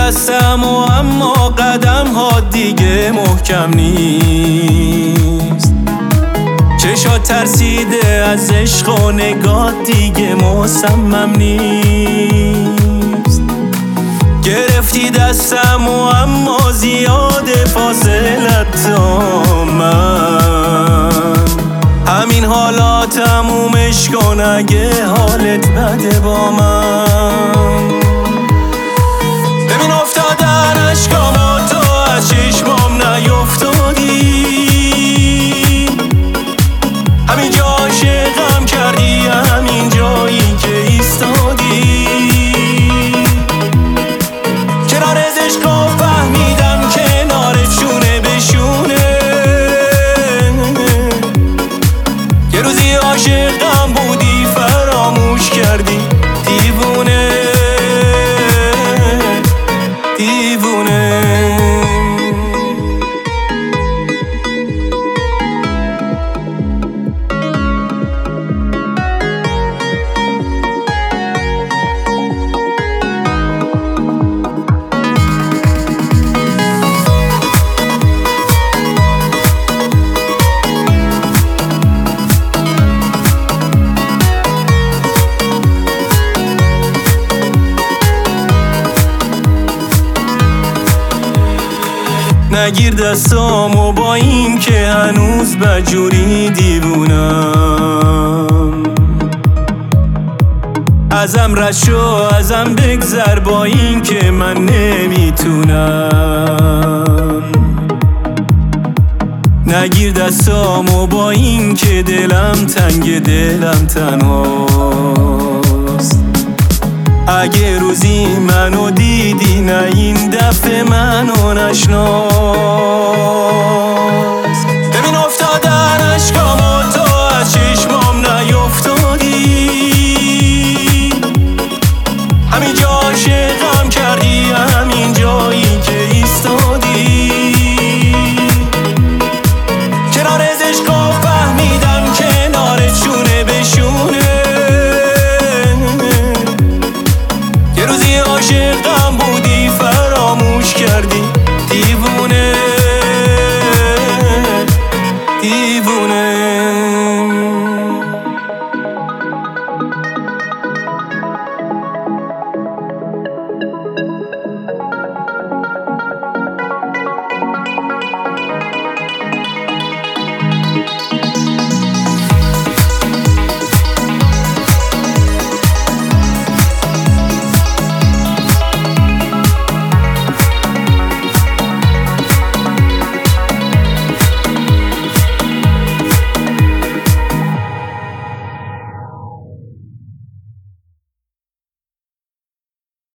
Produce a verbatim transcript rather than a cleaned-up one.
دستم و اما قدم ها دیگه محکم نیست. چشات ترسیده از عشق و نگاه دیگه مصمم نیست. گرفتی دستم و اما زیاده فاصلت تا من. همین حالا تمومش کن اگه حالت بده با من. ببین افتادن اشکامو تو از چشمام نیفتادی. همینجا عاشقم کردی، همین جایی که ایستادی. کنار از عشقا فهمیدم کنارت شونه به شونه. یه روزی عاشقم بودی فراموش کردی. دیوونه دیوونه. نگیر دستامو با این که هنوز بجوری دیوونم. ازم رد شو ازم بگذر با این که من نمیتونم. نگیر دستامو با این که دلم تنگ دلم تنهاست. اگه روزی منو دیدی نه این دفعه منو نشناس. ببین افتادن اشکامو تو از چشمام نیفتادی. همینجا عاشقم کردی، همین جایی که ایستادی. کنار از عشقا فهمیدم کنارت شونه به شونه. یه روزی عاشقم بودی فراموش کردی.